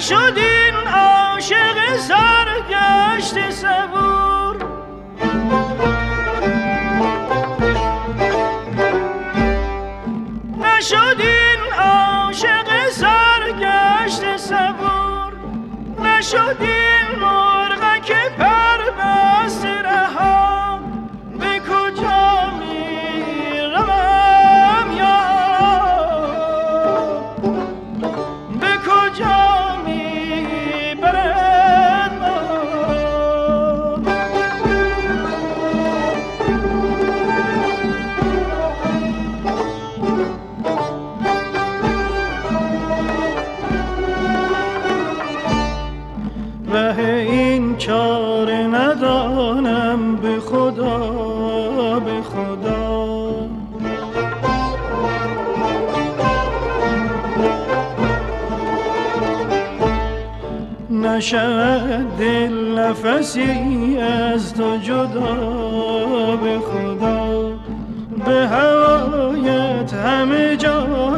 نشد این عاشق سرگشته صبور، نشد این عاشق سرگشته صبور، نشد این مرغ که پر بسته رها، به کجا می روم یارا، به کجا می برد ره این چاره ندانم، به خدا به خدا. نشود دل نفسی از تو جدا، به خدا. به هوایت همه جا